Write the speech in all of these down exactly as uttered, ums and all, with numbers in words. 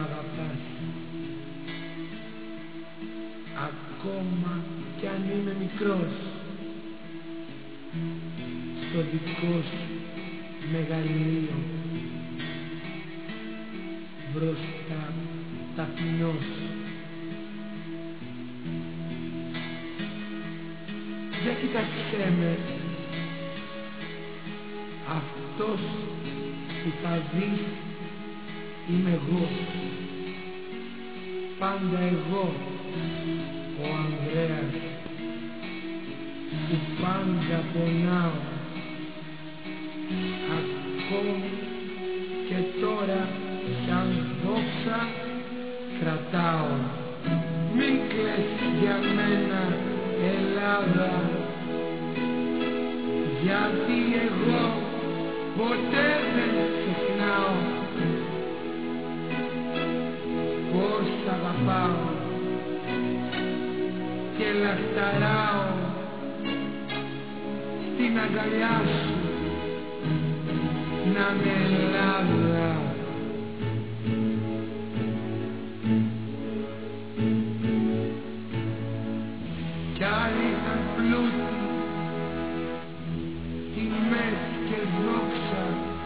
αγαπάς, ακόμα κι αν είμαι μικρός, στο δικό σου μεγαλείο, μπροστά ταπεινός. Για κοίταξέ με, αυτός που θα δεις είμαι εγώ, πάντα εγώ, ο Ανδρέας, που πάντα πονάω, ακόμη και τώρα κι αν δόξα κρατάω. Μην κλαις για μένα, Ελλάδα, γιατί εγώ ποτέ δεν ξεχνάω πως σ' αγαπάω και λαχταράω στην αγκαλιά σου να με Ελλάδα. Κι άλλοι ήταν πλούτη, τιμές και δόξα,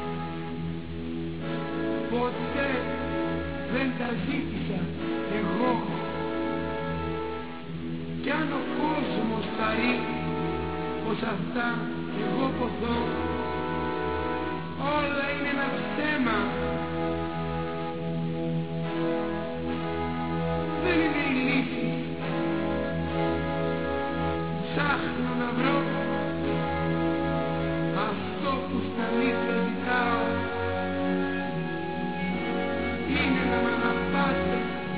ποτέ δεν τα ζήτησα εγώ. Κι αν ο κόσμος χαρεί πως αυτά εγώ ποθώ, όλα είναι ένα ψέμα, δεν είναι ηλίθιοι. Ψάχνω να βρω αυτό που στα αλήθεια ζητάω, είναι να μ' αγαπάτε,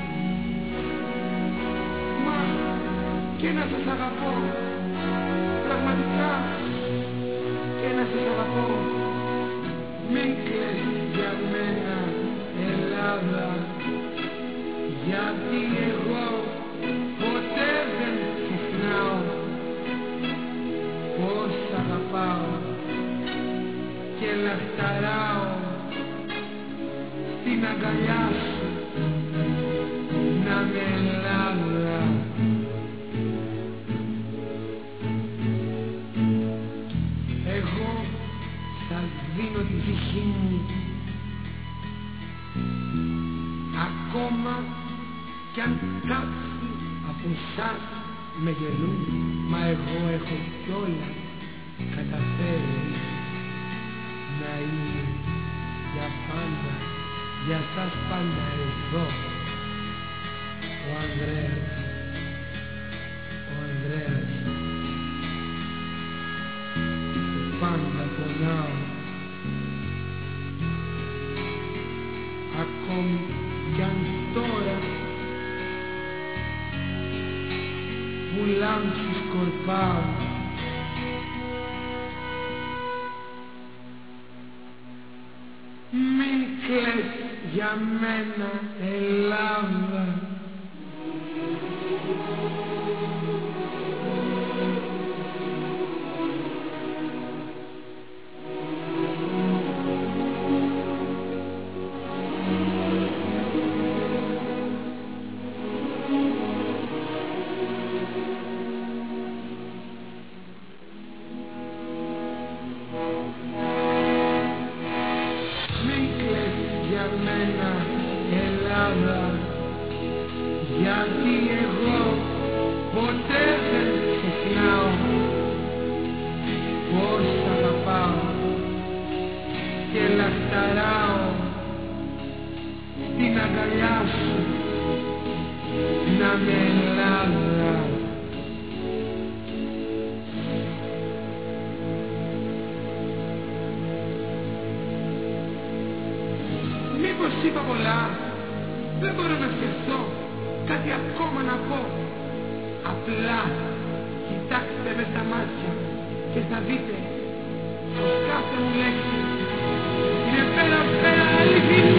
μα και να σας αγαπώ, πραγματικά και να σας αγαπώ. Μην κλαις για μένα, Ελλάδα, γιατί εγώ ποτέ δεν ξεχνάω πως σ' αγαπάω και λαχταράω στην αγκαλιά σου να με Ελλάδα. Εγώ σας δίνω τη ψυχή μου, ακόμα κι αν κάποιοι από εσάς με γελούν, μα εγώ έχω κιόλα καταφέρει να είμαι για πάντα, για σας πάντα εδώ, ο Ανδρέας, ο Ανδρέας, που πάντα πονάω, ακόμη κι αν τώρα που λάμψη σκορπάω. Μην κλαις για μένα, Ελλάδα. Για μένα, Ελλάδα, γιατί εγώ ποτέ δεν ξεχνάω πως σ' αγαπάω και λαχταράω στην αγκαλιά σου να με Ελλάδα. Μήπως είπα πολλά, δεν μπορώ να σκεφτώ κάτι ακόμα να πω. Απλά κοιτάξτε με στα μάτια και θα δείτε πως κάθε μου λέξη είναι πέρα πέρα αληθινή.